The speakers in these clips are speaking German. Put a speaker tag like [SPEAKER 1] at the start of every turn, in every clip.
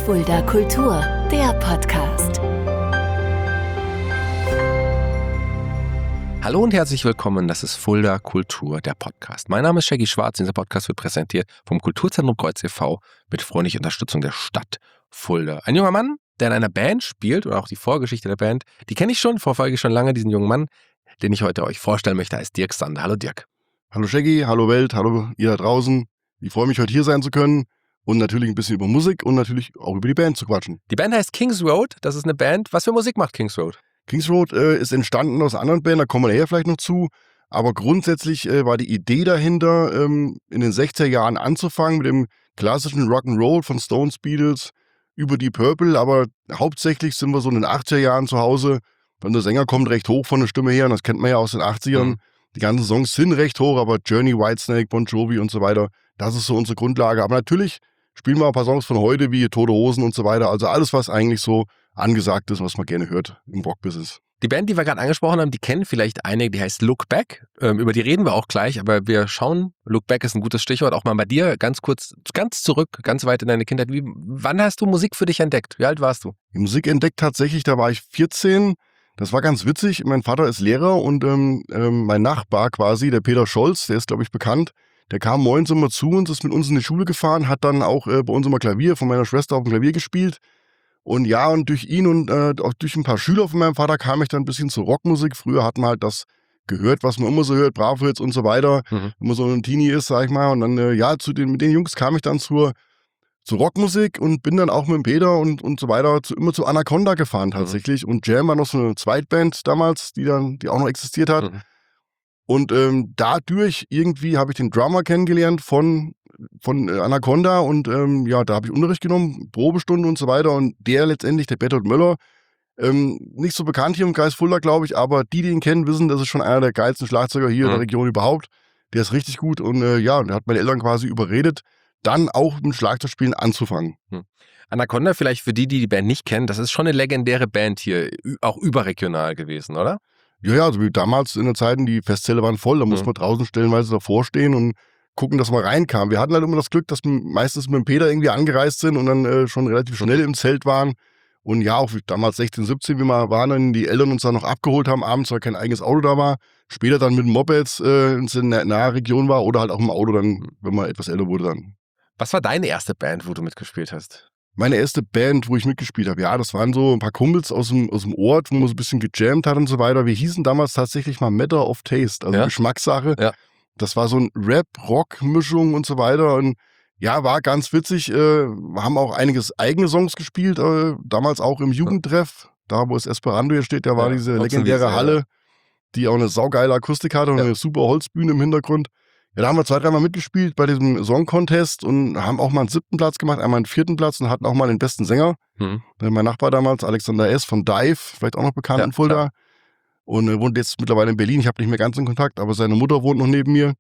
[SPEAKER 1] Fulda Kultur, der Podcast.
[SPEAKER 2] Hallo und herzlich willkommen, das ist Fulda Kultur, der Podcast. Mein Name ist Shaggy Schwarz, dieser Podcast wird präsentiert vom Kulturzentrum Kreuz e.V. mit freundlicher Unterstützung der Stadt Fulda. Ein junger Mann, der in einer Band spielt, oder auch die Vorgeschichte der Band, die kenne ich schon, verfolge ich schon lange, diesen jungen Mann, den ich heute euch vorstellen möchte, heißt Dirk Sander. Hallo Dirk.
[SPEAKER 3] Hallo Shaggy, hallo Welt, hallo ihr da draußen. Ich freue mich, heute hier sein zu können und natürlich ein bisschen über Musik und natürlich auch über die Band zu quatschen.
[SPEAKER 2] Die Band heißt Kings Road, das ist eine Band. Was für Musik macht Kings Road?
[SPEAKER 3] Kings Road ist entstanden aus einer anderen Band, da kommen wir nachher vielleicht noch zu. Aber grundsätzlich war die Idee dahinter, in den 60er Jahren anzufangen mit dem klassischen Rock'n'Roll von Stones, Beatles über die Purple. Aber hauptsächlich sind wir so in den 80er Jahren zu Hause. Weil der Sänger kommt recht hoch von der Stimme her und das kennt man ja aus den 80ern.
[SPEAKER 2] Mhm.
[SPEAKER 3] Die ganzen Songs sind recht hoch, aber Journey, Whitesnake, Bon Jovi und so weiter, das ist so unsere Grundlage. Aber natürlich spielen wir ein paar Songs von heute, wie Tote Hosen und so weiter. Also alles, was eigentlich so angesagt ist, was man gerne hört im Rockbusiness.
[SPEAKER 2] Die Band, die wir gerade angesprochen haben, die kennen vielleicht einige, die heißt Look Back. Über die reden wir auch gleich, aber wir schauen, Look Back ist ein gutes Stichwort, auch mal bei dir, ganz kurz, ganz zurück, ganz weit in deine Kindheit. Wann hast du Musik für dich entdeckt? Wie alt warst du?
[SPEAKER 3] Die Musik entdeckt tatsächlich, da war ich 14. Das war ganz witzig. Mein Vater ist Lehrer und mein Nachbar quasi, der Peter Scholz, der ist, glaube ich, bekannt, der kam morgens immer zu uns, ist mit uns in die Schule gefahren, hat dann auch bei uns immer Klavier von meiner Schwester auf dem Klavier gespielt. Und ja, und durch ihn und auch durch ein paar Schüler von meinem Vater kam ich dann ein bisschen zur Rockmusik. Früher hat man halt das gehört, was man immer so hört, Bravo Hits und so weiter, wenn man so ein Teenie ist, sag ich mal. Und dann, mit den Jungs kam ich dann zur Rockmusik und bin dann auch mit dem Peter und so weiter immer zu Anaconda gefahren tatsächlich. Und Jam war noch so eine Zweitband damals, die auch noch existiert hat. Und dadurch irgendwie habe ich den Drummer kennengelernt von Anaconda und da habe ich Unterricht genommen, Probestunde und so weiter. Und der letztendlich, der Bertolt Möller, nicht so bekannt hier im Kreis Fulda, glaube ich, aber die ihn kennen, wissen, das ist schon einer der geilsten Schlagzeuger hier in der Region überhaupt. Der ist richtig gut und der hat meine Eltern quasi überredet, dann auch mit Schlagzeugspielen anzufangen.
[SPEAKER 2] Anaconda, vielleicht für die Band nicht kennen, das ist schon eine legendäre Band hier, auch überregional gewesen, oder?
[SPEAKER 3] Ja, also wie damals in der Zeit, die Festsäle waren voll, da mussten wir draußen stellenweise davor stehen und gucken, dass wir reinkamen. Wir hatten halt immer das Glück, dass wir meistens mit dem Peter irgendwie angereist sind und dann schon relativ schnell im Zelt waren. Und ja, auch damals 16, 17, wie wir waren, dann die Eltern uns dann noch abgeholt haben, abends, weil kein eigenes Auto da war. Später dann mit dem Mopeds in der nahen Region war oder halt auch im Auto dann, wenn man etwas älter wurde dann.
[SPEAKER 2] Was war deine erste Band, wo du mitgespielt hast?
[SPEAKER 3] Meine erste Band, wo ich mitgespielt habe, ja, das waren so ein paar Kumpels aus dem Ort, wo man so ein bisschen gejammt hat und so weiter. Wir hießen damals tatsächlich mal Matter of Taste, also Geschmackssache. Ja. Das war so ein Rap-Rock-Mischung und so weiter und ja, war ganz witzig. Wir haben auch einiges eigene Songs gespielt, damals auch im Jugendtreff, da wo das Esperanto hier steht, da war diese legendäre Halle, die auch eine saugeile Akustik hatte und eine super Holzbühne im Hintergrund. Ja, da haben wir 2, 3 Mal mitgespielt bei diesem Song-Contest und haben auch mal einen 7. Platz gemacht, einmal einen 4. Platz und hatten auch mal den besten Sänger. Mein Nachbar damals, Alexander S. von Dive, vielleicht auch noch bekannt in Fulda. Klar. Und wohnt jetzt mittlerweile in Berlin. Ich habe nicht mehr ganz in Kontakt, aber seine Mutter wohnt noch neben mir.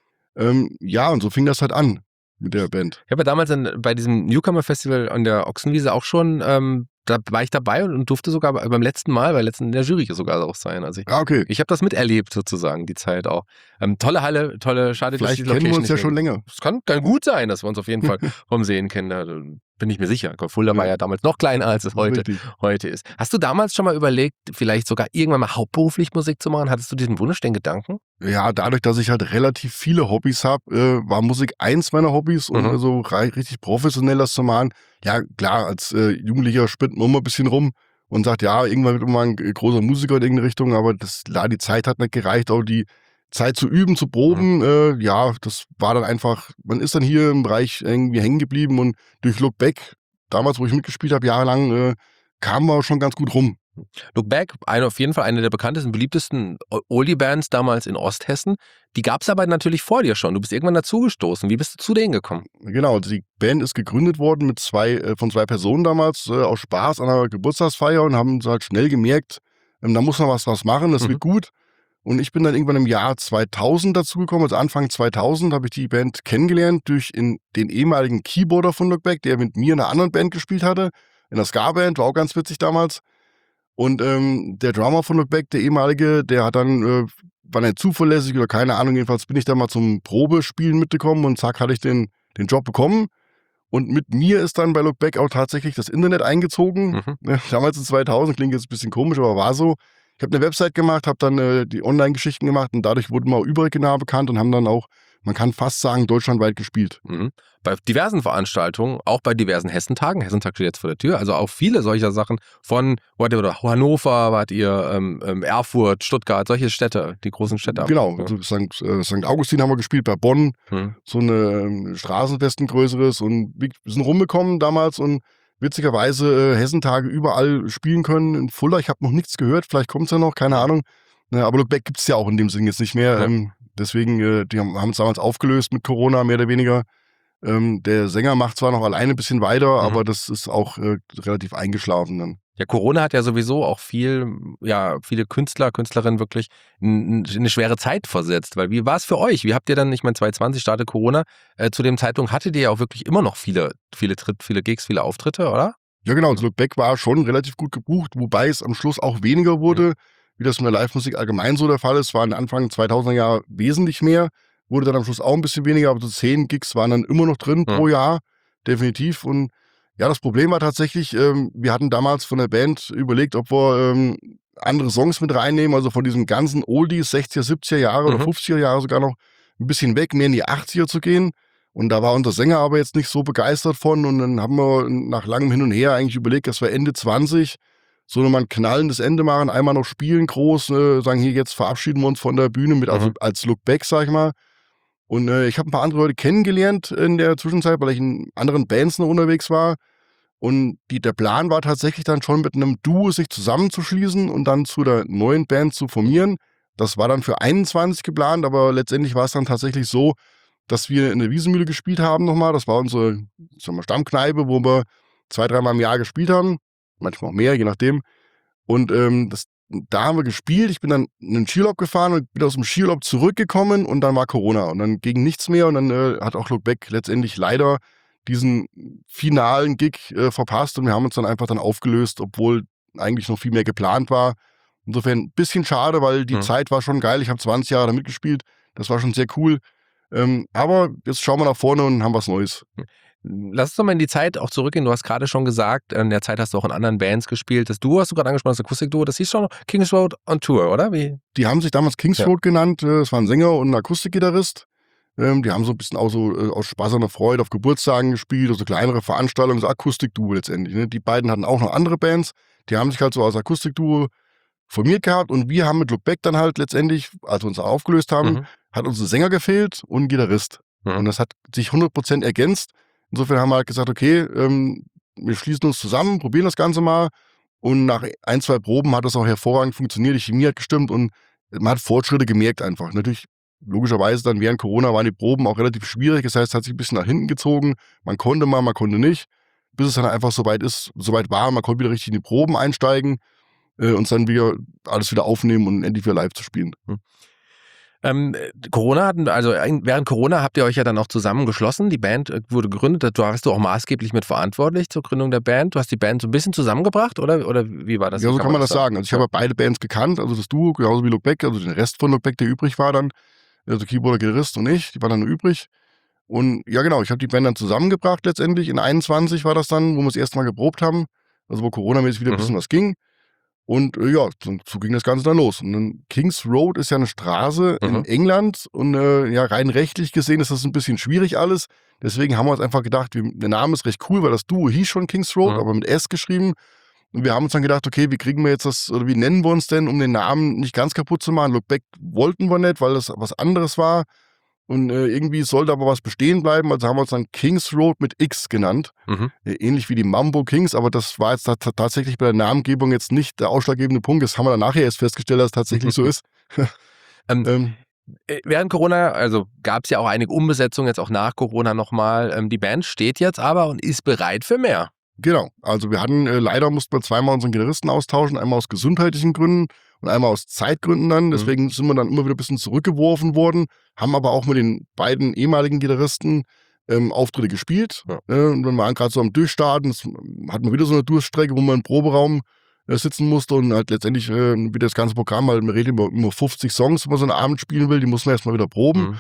[SPEAKER 3] Und so fing das halt an mit der Band.
[SPEAKER 2] Ich habe ja damals bei diesem Newcomer-Festival an der Ochsenwiese auch schon, da war ich dabei und durfte sogar beim letzten Mal, in der Jury sogar auch sein. Also ich habe das miterlebt sozusagen, die Zeit auch. Tolle Halle, schade,
[SPEAKER 3] vielleicht dass die kennen wir uns ja schon länger.
[SPEAKER 2] Es kann gut sein, dass wir uns auf jeden Fall vom Sehen kennen. Da bin ich mir sicher. Fulda war ja damals noch kleiner, als es heute ist. Hast du damals schon mal überlegt, vielleicht sogar irgendwann mal hauptberuflich Musik zu machen? Hattest du diesen Wunsch, den Gedanken?
[SPEAKER 3] Ja, dadurch, dass ich halt relativ viele Hobbys habe, war Musik eins meiner Hobbys und so richtig professionell das zu machen. Ja, klar, als Jugendlicher spinnt man immer ein bisschen rum und sagt, ja, irgendwann wird man ein großer Musiker in irgendeine Richtung, aber die Zeit hat nicht gereicht, auch die Zeit zu üben, zu proben, das war dann einfach, man ist dann hier im Bereich irgendwie hängen geblieben und durch Look Back, damals, wo ich mitgespielt habe, jahrelang, kamen wir schon ganz gut rum.
[SPEAKER 2] Look Back, auf jeden Fall eine der bekanntesten, beliebtesten Oldie-Bands damals in Osthessen. Die gab es aber natürlich vor dir schon. Du bist irgendwann dazugestoßen. Wie bist du zu denen gekommen?
[SPEAKER 3] Genau, also die Band ist gegründet worden von 2 Personen damals aus Spaß an einer Geburtstagsfeier und haben halt schnell gemerkt, da muss man was machen, das wird gut. Und ich bin dann irgendwann im Jahr 2000 dazugekommen, also Anfang 2000 habe ich die Band kennengelernt durch den ehemaligen Keyboarder von Look Back, der mit mir in einer anderen Band gespielt hatte, in der Ska-Band, war auch ganz witzig damals. Und der Drummer von Look Back, der ehemalige, der hat dann, war nicht zuverlässig oder keine Ahnung, jedenfalls bin ich da mal zum Probespielen mitgekommen und zack, hatte ich den Job bekommen. Und mit mir ist dann bei Look Back auch tatsächlich das Internet eingezogen. Damals in 2000, klingt jetzt ein bisschen komisch, aber war so. Ich habe eine Website gemacht, habe dann die Online-Geschichten gemacht und dadurch wurden wir auch überregional bekannt und haben dann auch, man kann fast sagen, deutschlandweit gespielt.
[SPEAKER 2] Bei diversen Veranstaltungen, auch bei diversen Hessentagen. Hessentag steht jetzt vor der Tür. Also auch viele solcher Sachen von Hannover wart ihr, Erfurt, Stuttgart, solche Städte, die großen Städte.
[SPEAKER 3] Genau, also St. Augustin haben wir gespielt, bei Bonn, so eine Straßenfest, ein größeres, und wir sind rumgekommen damals und witzigerweise Hessentage überall spielen können. In Fulda, ich habe noch nichts gehört, vielleicht kommt es ja noch, keine Ahnung. Aber Look Back gibt es ja auch in dem Sinn jetzt nicht mehr. Deswegen, die haben uns damals aufgelöst mit Corona, mehr oder weniger. Der Sänger macht zwar noch alleine ein bisschen weiter, aber das ist auch relativ eingeschlafen dann.
[SPEAKER 2] Ja, Corona hat ja sowieso auch viele Künstler, Künstlerinnen wirklich in eine schwere Zeit versetzt. Weil wie war es für euch? Wie habt ihr dann, ich meine 2020 startet Corona, zu dem Zeitpunkt hattet ihr ja auch wirklich immer noch viele Gigs, viele Auftritte, oder?
[SPEAKER 3] Ja genau, also Look Back war schon relativ gut gebucht, wobei es am Schluss auch weniger wurde, wie das in der Live-Musik allgemein so der Fall ist. War in Anfang 2000er Jahre wesentlich mehr, wurde dann am Schluss auch ein bisschen weniger, aber so 10 Gigs waren dann immer noch drin pro Jahr, definitiv. Und ja, das Problem war tatsächlich, wir hatten damals von der Band überlegt, ob wir andere Songs mit reinnehmen, also von diesen ganzen Oldies, 60er, 70er Jahre oder 50er Jahre sogar noch ein bisschen weg, mehr in die 80er zu gehen. Und da war unser Sänger aber jetzt nicht so begeistert von, und dann haben wir nach langem Hin und Her eigentlich überlegt, dass wir Ende 20 so nochmal ein knallendes Ende machen, einmal noch spielen groß, sagen hier, jetzt verabschieden wir uns von der Bühne mit, also als Look Back, sag ich mal. Und ich habe ein paar andere Leute kennengelernt in der Zwischenzeit, weil ich in anderen Bands noch unterwegs war. Und der Plan war tatsächlich dann schon mit einem Duo sich zusammenzuschließen und dann zu der neuen Band zu formieren. Das war dann für 21 geplant, aber letztendlich war es dann tatsächlich so, dass wir in der Wiesenmühle gespielt haben nochmal. Das war unsere Stammkneipe, wo wir 2-3 Mal im Jahr gespielt haben. Manchmal auch mehr, je nachdem. Und da haben wir gespielt. Ich bin dann in den Skiurlaub gefahren und bin aus dem Skiurlaub zurückgekommen und dann war Corona. Und dann ging nichts mehr und dann hat auch Look Back letztendlich leider diesen finalen Gig verpasst und wir haben uns dann einfach aufgelöst, obwohl eigentlich noch viel mehr geplant war. Insofern ein bisschen schade, weil die Zeit war schon geil. Ich habe 20 Jahre da mitgespielt. Das war schon sehr cool. Aber jetzt schauen wir nach vorne und haben was Neues.
[SPEAKER 2] Lass uns doch mal in die Zeit auch zurückgehen. Du hast gerade schon gesagt, in der Zeit hast du auch in anderen Bands gespielt. Das Duo hast du gerade angesprochen, das Akustikduo, das hieß schon Kings Road on Tour, oder? Wie?
[SPEAKER 3] Die haben sich damals Kings Road genannt. Es war ein Sänger und ein Akustikgitarrist. Die haben so ein bisschen auch so aus Spaß und Freude auf Geburtstagen gespielt, also kleinere Veranstaltungen, so Akustikduo letztendlich. Ne? Die beiden hatten auch noch andere Bands. Die haben sich halt so als Akustikduo formiert gehabt und wir haben mit Look Back dann halt letztendlich, als wir uns aufgelöst haben, hat uns ein Sänger gefehlt und ein Gitarrist. Und das hat sich 100% ergänzt. Insofern haben wir halt gesagt, okay, wir schließen uns zusammen, probieren das Ganze mal. Und nach 1-2 Proben hat das auch hervorragend funktioniert. Die Chemie hat gestimmt und man hat Fortschritte gemerkt einfach. Natürlich, logischerweise dann während Corona waren die Proben auch relativ schwierig. Das heißt, es hat sich ein bisschen nach hinten gezogen. Man konnte mal, man konnte nicht. Bis es dann einfach soweit war, man konnte wieder richtig in die Proben einsteigen und dann wieder alles wieder aufnehmen und endlich wieder live zu spielen.
[SPEAKER 2] Während Corona habt ihr euch ja dann auch zusammengeschlossen. Die Band wurde gegründet. Du warst auch maßgeblich mit verantwortlich zur Gründung der Band. Du hast die Band so ein bisschen zusammengebracht, oder wie war das?
[SPEAKER 3] Ja, so kann man das sagen. Also ich habe beide Bands gekannt, also das Duo, genauso wie Look Back, also den Rest von Look Back, der übrig war dann, also Keyboarder, Gitarrist und ich, die waren dann nur übrig. Und ja genau, ich habe die Band dann zusammengebracht letztendlich. In 21 war das dann, wo wir das erste Mal geprobt haben, also wo Corona-mäßig wieder ein bisschen was ging. Und ja, so ging das Ganze dann los. Und dann Kings Road ist ja eine Straße in England und rein rechtlich gesehen ist das ein bisschen schwierig alles. Deswegen haben wir uns einfach gedacht, der Name ist recht cool, weil das Duo hieß schon Kings Road, aber mit S geschrieben. Und wir haben uns dann gedacht, okay, wie kriegen wir jetzt das, oder wie nennen wir uns denn, um den Namen nicht ganz kaputt zu machen? Look Back wollten wir nicht, weil das was anderes war. Und irgendwie sollte aber was bestehen bleiben, also haben wir uns dann Kings Road mit X genannt. Ähnlich wie die Mambo Kings, aber das war jetzt tatsächlich bei der Namengebung jetzt nicht der ausschlaggebende Punkt. Das haben wir dann nachher erst festgestellt, dass es tatsächlich so ist.
[SPEAKER 2] Während Corona, also gab es ja auch einige Umbesetzungen, jetzt auch nach Corona nochmal. Die Band steht jetzt aber und ist bereit für mehr.
[SPEAKER 3] Genau, also wir hatten, leider mussten wir 2-mal unseren Gitarristen austauschen, einmal aus gesundheitlichen Gründen und einmal aus Zeitgründen dann. Deswegen sind wir dann immer wieder ein bisschen zurückgeworfen worden, haben aber auch mit den beiden ehemaligen Gitarristen Auftritte gespielt. Ja. Und wir waren gerade so am Durchstarten, hatten wir wieder so eine Durststrecke, wo man im Proberaum sitzen musste und halt letztendlich wieder das ganze Programm, halt wir reden über 50 Songs, wenn man so einen Abend spielen will, die muss man erstmal wieder proben.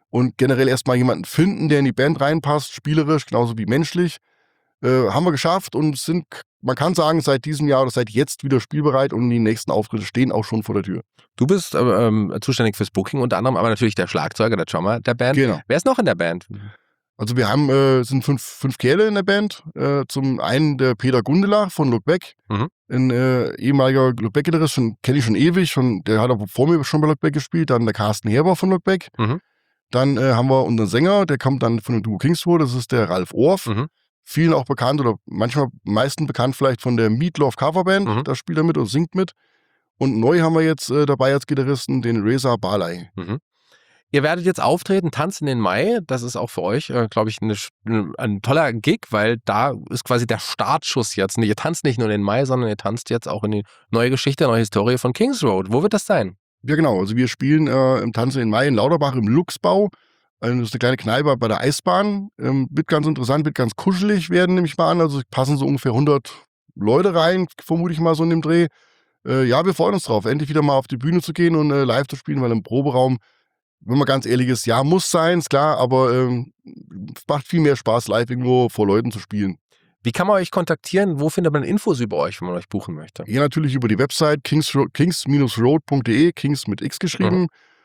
[SPEAKER 3] und generell erstmal jemanden finden, der in die Band reinpasst, spielerisch, genauso wie menschlich. Haben wir geschafft und sind, man kann sagen, seit diesem Jahr oder seit jetzt wieder spielbereit und die nächsten Auftritte stehen auch schon vor der Tür.
[SPEAKER 2] Du bist zuständig fürs Booking unter anderem, aber natürlich der Schlagzeuger, der Drummer der Band.
[SPEAKER 3] Genau.
[SPEAKER 2] Wer ist noch in der Band?
[SPEAKER 3] Also wir haben, sind fünf Kerle in der Band. Zum einen der Peter Gundelach von Look Back, ein ehemaliger Look Back-Gitarrist, kenne ich schon ewig, der hat auch vor mir schon bei Look Back gespielt. Dann der Carsten Herber von Look Back. Dann haben wir unseren Sänger, der kommt dann von dem Duo Kingsroad, das ist der Ralf Orff. Vielen auch bekannt oder manchmal meisten bekannt vielleicht von der Meatloaf Coverband. Da spielt er mit und singt mit. Und neu haben wir jetzt dabei als Gitarristen den Reza Balai.
[SPEAKER 2] Ihr werdet jetzt auftreten, Tanz in den Mai. Das ist auch für euch, glaube ich, ein toller Gig, weil da ist quasi der Startschuss jetzt. Ihr tanzt nicht nur in den Mai, sondern ihr tanzt jetzt auch in die neue Geschichte, neue Historie von Kingsroad. Wo wird das sein?
[SPEAKER 3] Ja genau, also wir spielen im Tanz in den Mai in Lauterbach im Luchsbau. Das ist eine kleine Kneipe bei der Eisbahn. Wird ganz interessant, wird ganz kuschelig werden, nehme ich mal an. Also passen so ungefähr 100 Leute rein, vermute ich mal so in dem Dreh. Ja, wir freuen uns drauf, endlich wieder mal auf die Bühne zu gehen und live zu spielen, weil im Proberaum, wenn man ganz ehrlich ist, ja, muss sein, ist klar, aber macht viel mehr Spaß, live irgendwo vor Leuten zu spielen.
[SPEAKER 2] Wie kann man euch kontaktieren? Wo findet man Infos über euch, wenn man euch buchen möchte?
[SPEAKER 3] Ja, natürlich über die Website kings-road.de, Kings mit X geschrieben.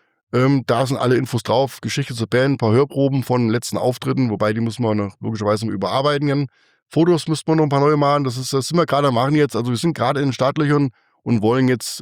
[SPEAKER 3] Da sind alle Infos drauf, Geschichte zur Band, ein paar Hörproben von den letzten Auftritten, wobei die müssen wir logischerweise überarbeiten. Fotos müssten wir noch ein paar neue machen, das sind wir gerade am machen jetzt. Also wir sind gerade in den Startlöchern und wollen jetzt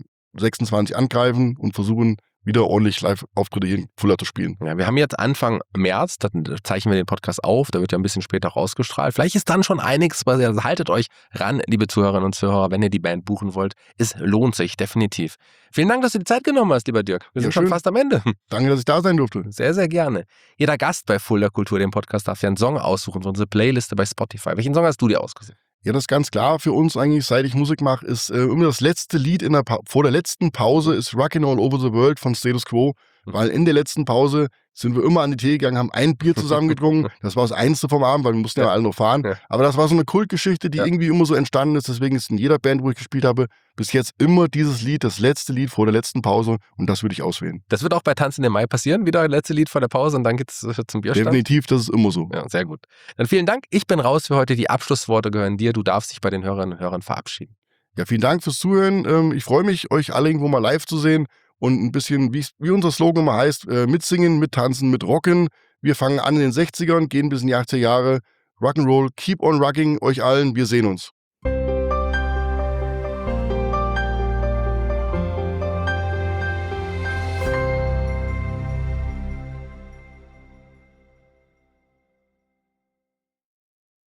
[SPEAKER 3] 26 angreifen und versuchen, wieder ordentlich Live-Auftritte hier in Fulda zu spielen.
[SPEAKER 2] Ja, wir haben jetzt Anfang März, da zeichnen wir den Podcast auf, da wird ja ein bisschen später rausgestrahlt. Vielleicht ist dann schon einiges, also haltet euch ran, liebe Zuhörerinnen und Zuhörer, wenn ihr die Band buchen wollt. Es lohnt sich, definitiv. Vielen Dank, dass du die Zeit genommen hast, lieber Dirk. Wir sind schon fast am Ende.
[SPEAKER 3] Danke, dass ich da sein durfte.
[SPEAKER 2] Sehr, sehr gerne. Jeder Gast bei Fulda Kultur, dem Podcast, darf ja einen Song aussuchen für unsere Playliste bei Spotify. Welchen Song hast du dir ausgesucht?
[SPEAKER 3] Ja, das ist ganz klar für uns eigentlich, seit ich Musik mache, ist immer das letzte Lied vor der letzten Pause ist Rockin' All Over the World von Status Quo, weil in der letzten Pause sind wir immer an die Theke gegangen, haben ein Bier zusammen getrunken. Das war das Einzige vom Abend, weil wir mussten ja alle noch fahren. Ja. Aber das war so eine Kultgeschichte, die irgendwie immer so entstanden ist. Deswegen ist in jeder Band, wo ich gespielt habe, bis jetzt immer dieses Lied, das letzte Lied vor der letzten Pause. Und das würde ich auswählen. Das wird auch bei Tanz in den Mai passieren. Wieder das letzte Lied vor der Pause und dann geht es zum Bierstand. Definitiv, das ist immer so. Ja, sehr gut. Dann vielen Dank. Ich bin raus für heute. Die Abschlussworte gehören dir. Du darfst dich bei den Hörerinnen und Hörern verabschieden. Ja, vielen Dank fürs Zuhören. Ich freue mich, euch alle irgendwo mal live zu sehen. Und ein bisschen, wie unser Slogan mal heißt, mitsingen, mittanzen, mitrocken. Wir fangen an in den 60ern, gehen bis in die 80er Jahre. Rock'n'Roll, keep on rocking, euch allen, wir sehen uns.